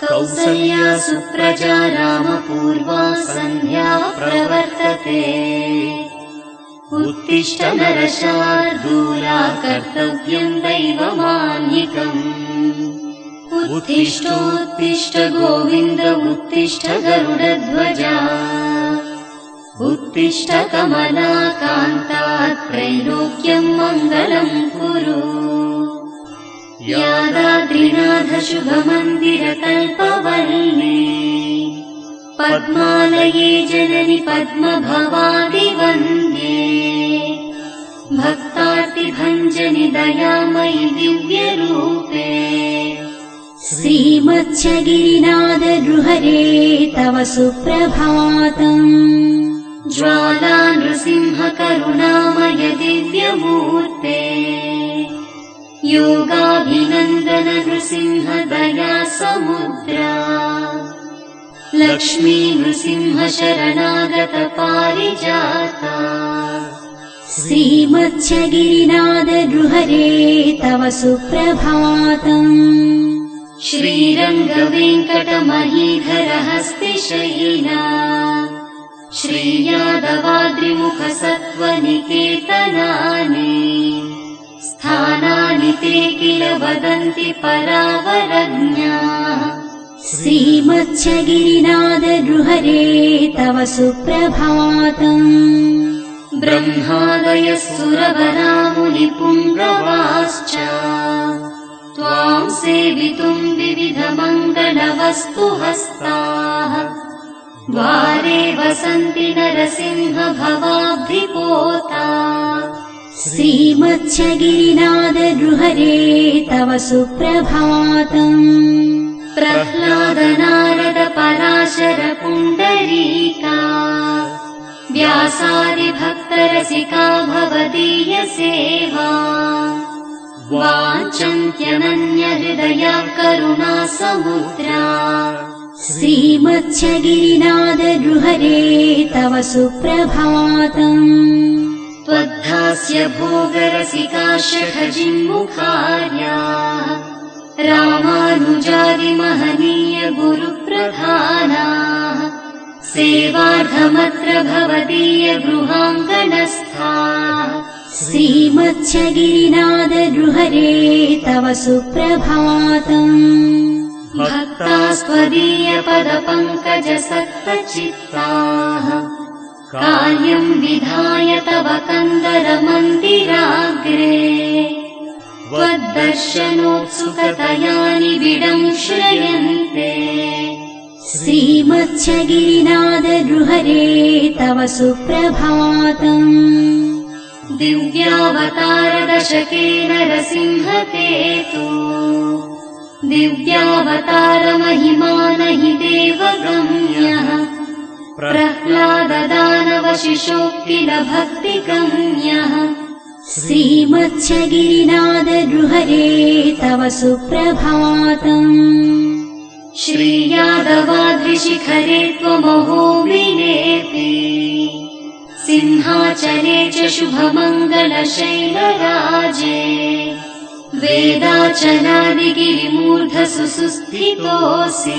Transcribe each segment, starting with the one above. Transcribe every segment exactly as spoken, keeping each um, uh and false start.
कौसल्या सुप्रजा रामपूर्वा सन्ध्या प्रवर्तते। उत्तिष्ठ नरशार्दूला कर्तव्यं दैवमान्निकम्। उत्तिष्ठोत्तिष्ठ गोविन्द उत्तिष्ठ गरुडध्वजा। उत्तिष्ठ कमलाकान्ता त्रैलोक्यं मङ्गलं कुरु। यादाद्रिनाथ शुभमन्दिरकल्पवल्ली पद्मालये जननि पद्मभवादिवन्द्ये। भक्तार्तिभञ्जनि दयामयि दिव्यरूपे। श्रीमत्स्यगिरिनाथ नृहरे तव सुप्रभातम्। ज्वाला नृसिंह करुणामय दिव्यमूर्ते। योगाभिनन्दन नृसिंह दया समुद्रा। लक्ष्मी नृसिंह शरणागत पारिजाता। श्रीमत्स्यगिरिनाथ नृहरे तव सुप्रभातम्। श्रीरङ्गवेङ्कटमहीधर हस्तिशयिना। श्रीयादवाद्रिमुख सत्त्वनिकेतनानि। स्थानानि ते किल वदन्ति परावरण्या। श्रीमत्स्यगिरिनाथ नृहरे तव सुप्रभातम्। ब्रह्मादयः सुरवरामुनिपुङ्गवाश्च त्वां सेवितुं विविधमङ्गलवस्तुहस्ताः। द्वारे वसन्ति नरसिंह भवाब्धिपोता। श्रीमत्स्यगिरिनाथ नृहरे तव सुप्रभातम्। प्रह्लाद नारद पराशर पुण्डरीका। व्यासादिभक्तरसिका भवदीय सेवा। वाञ्छन्त्यनन्यहृदया करुणा समुद्रा। श्रीमत्स्यगिरिनाथ नृहरे तव सुप्रभातम्। त्वद्धास्य भोगरसिका शठजिन्मुखार्या। रामानुजादिमहनीय गुरुप्रधाना। सेवार्थमत्र भवदीय गृहाङ्गणस्था। श्रीमत्स्यगिरिनाथ नृहरे तव सुप्रभातम्। भक्तास्त्वदीय पदपङ्कज सक्तचित्ताः। कार्यं विधाय तव कन्दर मन्दिराग्रे। त्वद्दर्शनोत्सुकतया निबिडं श्रयन्ते। श्रीमत्स्यगिरिनाथ नृहरे तव सुप्रभातम्। दिव्यावतार दशके नरसिंहते तु। दिव्यावतार महिमान हि देवगम्यः। प्रह्लाद दानव शिशोऽखिल भक्तिगम्यः। श्रीमत्स्यगिरिनाथ नृहरे तव सुप्रभातम्। श्रीयादवाद्रिशिखरे त्वमहोबिलेपि। सिंहाचले च शुभमङ्गलशैलराजे। वेदाचलादिगिरिमूर्धसु सुस्थितोऽसि।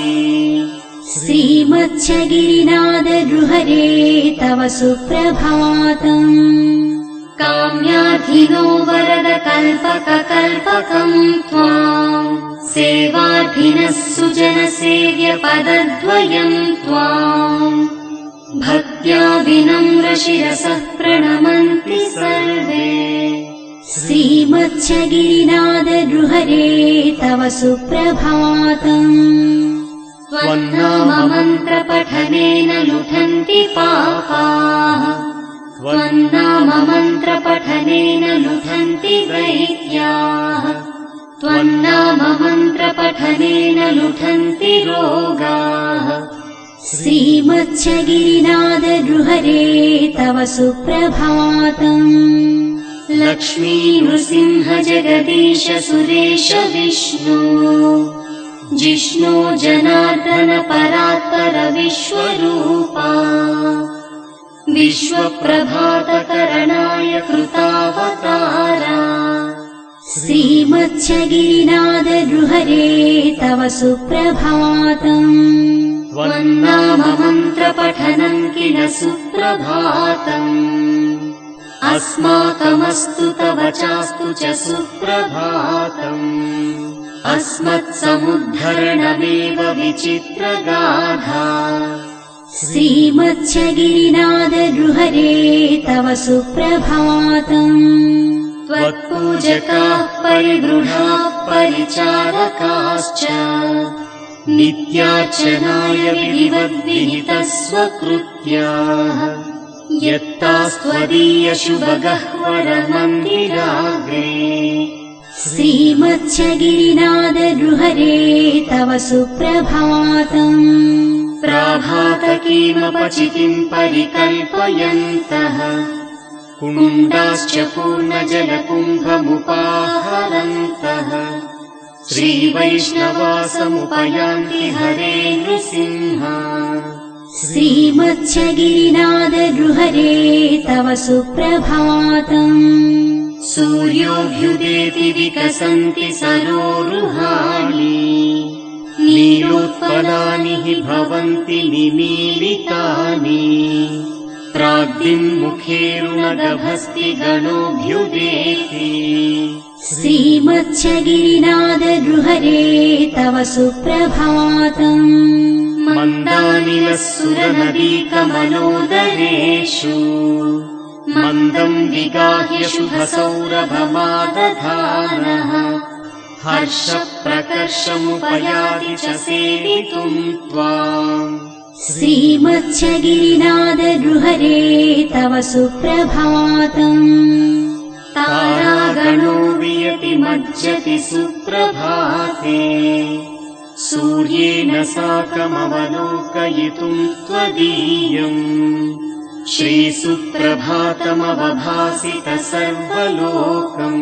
श्रीमत्स्यगिरिनाथ नृहरे तव सुप्रभातम्। काम्यार्थिनो वरद कल्पककल्पकं त्वाम्। सेवार्थिनः सुजनसेव्य पदद्वयं त्वाम्। भक्त्या विनम्र शिरसः प्रणमन्ति सर्वे। श्रीमत्स्यगिरिनाथ नृहरे तव सुप्रभातम्। त्वन्नाम मन्त्रपठनेन लुठन्ति पापाः। त्वन्नाम मन्त्रपठनेन लुठन्ति दैत्याः। त्वन्नाम मन्त्रपठनेन लुठन्ति रोगाः। श्रीमत्स्यगिरिनाथ नृहरे तव सुप्रभातम्। लक्ष्मी नृसिंह जगदीश सुरेश विष्णु। जिष्णो जनार्दन परात्पर विश्वरूपा। विश्वप्रभातकरणाय कृतावतारा। श्रीमत्स्यगिरिनाथ नृहरे तव सुप्रभातम् त्वन्नाम मन्त्रपठनं किल सुप्रभातम् अस्माकमस्तु तव चास्तु च सुप्रभातम् अस्मत्समुद्धरणमेव विचित्रगाथा श्रीमत्स्यगिरिनाथ नृहरे तव सुप्रभातम् त्वत्पूजकाः परिगृहाः परिचारकाश्च नित्यार्चनाय विधिवद्विहितः स्वकृत्याः यत्तास्त्वदीयशुभगह्वरमन्दिराग्रे श्रीमत्स्यगिरिनाथ नृहरे तव सुप्रभातम् प्राभातकीमपचितिम् परिकल्पयन्तः कुण्डाश्च पूर्णजलकुम्भमुपाहरन्तः श्रीवैष्णवासमुपयान्ति हरे नृसिंहा श्रीमत्स्यगिरिनाथ नृहरे तव सुप्रभातम् सूर्योऽभ्युदेति विकसन्ति सरोरुहाणि नीलोत्पलानि हि भवन्ति निमीलितानि प्राग्दिङ्मुखेरुणगभस्ति गणोऽभ्युदेति श्रीमत्स्यगिरिनाथ नृहरे तव सुप्रभातम् मन्दानिलस्सुरनदीकमलोदरेषु मन्दम् विगाह्य शुभसौरभमादधानः हर्षप्रकर्षमुपयाति च सेवितुम् त्वाम् श्रीमत्स्यगिरिनाथ नृहरे तव सुप्रभातम् तारागणो वियति मज्जति सुप्रभाते सूर्येण साकमवलोकयितुम् त्वदीयम् श्रीसुप्रभातमवभासित सर्वलोकम्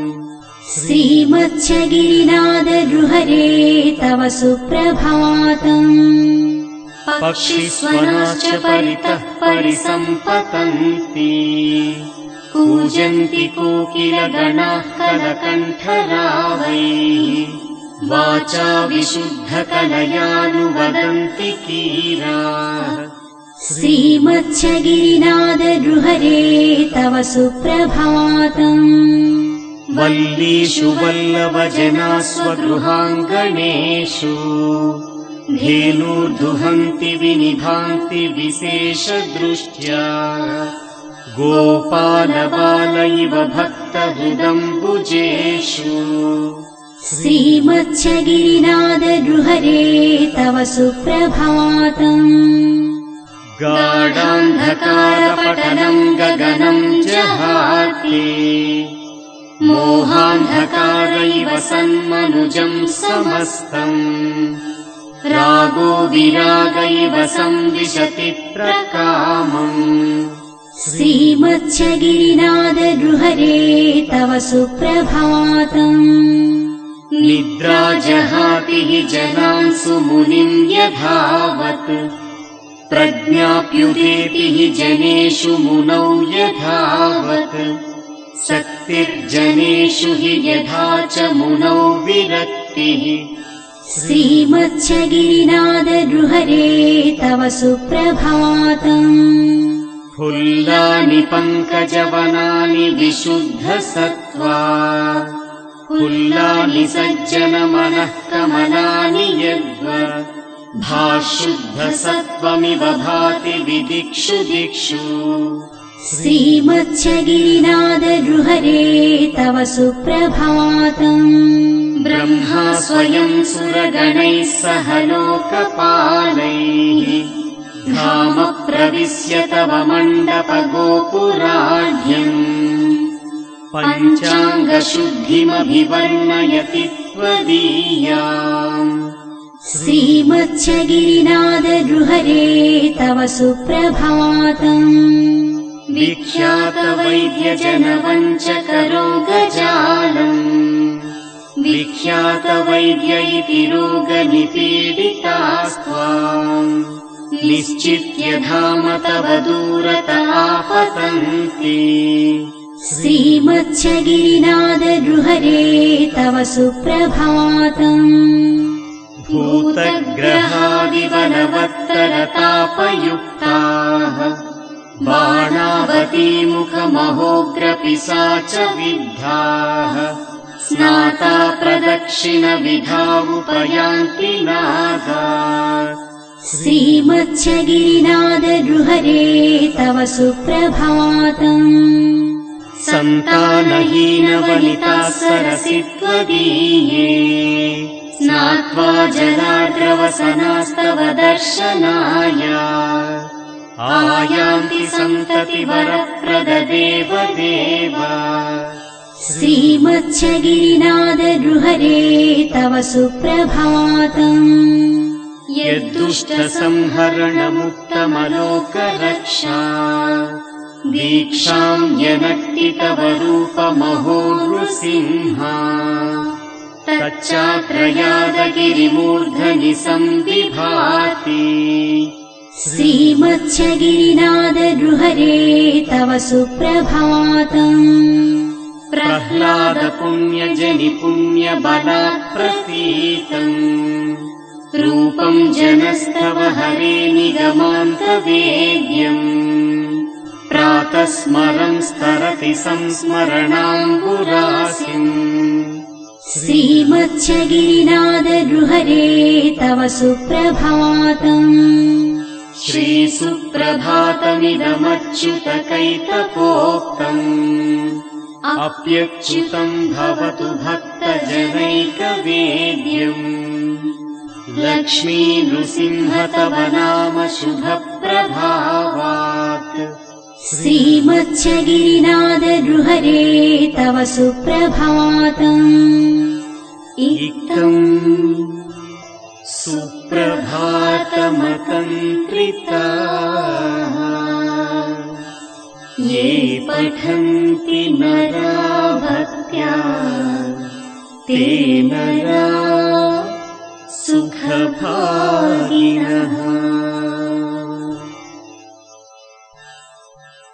श्रीमत्स्यगिरिनाथ नृहरे तव सुप्रभातम् पक्षिस्वनाश्च परितः परिसम्पतन्ति कूजन्ति कोकिलगणाः कलकण्ठरावैः वाचा विशुद्धकलयानुवदन्ति कीराः श्रीमत्स्यगिरिनाथ नृहरे तव सुप्रभातम् वल्लीषु वल्लभजनाः स्वगृहाङ्गणेषु धेनूर्दुहन्ति विनिभान्ति विशेषदृष्ट्या गोपालबाल इव भक्तहृदम्बुजेषु श्रीमत्स्यगिरिनाथ नृहरे तव सुप्रभातम् गाढान्धकारपटलम् गगनम् जहाति मोहान्धकार इव सन्मनुजम् समस्तम् रागो विराग इव संविशति प्रकामम् श्रीमत्स्यगिरिनाथ नृहरे तव सुप्रभातम् निद्रा जहाति हि जनान् सुमुनिम् यथावत् प्रज्ञाप्युदेति हि जनेषु मुनौ यथावत् शक्तिर्जनेषु हि यथा च मुनौ विरक्तिः श्रीमत्स्यगिरिनाथ नृहरे तव सुप्रभातम् फुल्लानि पङ्कजवनानि विशुद्धसत्त्वा फुल्लानि सज्जनमनः कमलानि यद्वत् भाशुद्धसत्त्वमिव भाति विदिक्षु दिक्षु श्रीमत्स्यगिरिनाथ नृहरे तव सुप्रभातम् ब्रह्मा स्वयं सुरगणैः सह लोकपालैः धाम प्रविश्य तव मण्डपगोपुराढ्यम् पञ्चाङ्गशुद्धिमभिवर्णयति त्वदीयाम् श्रीमत्स्यगिरिनाथ नृहरे तव सुप्रभातम् विख्यातवैद्यजनवञ्चकरोगजालम् विख्यातवैद्य इति रोगनिपीडितास्त्वाम् निश्चित्य धाम तव दूरत आपतन्ति श्रीमत्स्यगिरिनाथ नृहरे तव सुप्रभातम्। भूतग्रहादिवनवत्तरतापयुक्ताः बाणावतीमुखमहोग्रपिशाच विद्धाः स्नाता प्रदक्षिणविधावुपयान्ति नागा। श्रीमत्स्यगिरिनाथ नृहरे तव सुप्रभातम्। सन्तानहीनवनिताः सरसित्वदीये स्नात्वा जलाद्रवसनास्तव दर्शनाय आयान्ति सन्ततिवरप्रददेव देव। श्रीमत्स्यगिरिनाथ नृहरे तव सुप्रभातम्। यद्दुष्टसंहरणमुक्तमलोकरक्षा दीक्षाम् यनक्ति तव रूपमहो नृसिंहा तच्चात्रयादगिरिमूर्धनि संविभाति। श्रीमत्स्यगिरिनाथ नृहरे तव सुप्रभातम्। प्रह्लादपुण्यजनि पुण्यबलात्प्रसीतम् रूपम् जनस्तव हरे निगमान्तवेद्यम् प्रातः स्मरं स्तरति संस्मरणाम्बुरासिम्। श्रीमत्स्यगिरिनाथ नृहरे तव सुप्रभातम्। श्रीसुप्रभातमिदमच्युतकैतपोक्तम् अप्यच्युतम् भवतु भक्तजनैकवेद्यम्। लक्ष्मी नृसिंह तव नाम शुभप्रभावात्। श्रीमत्स्यगिरिनाथ नृहरे तव सुप्रभातम्। इत्थम् सुप्रभातमतन्त्रिताः ये पठन्ति नरा भक्त्या ते नरा सुखभागिनः।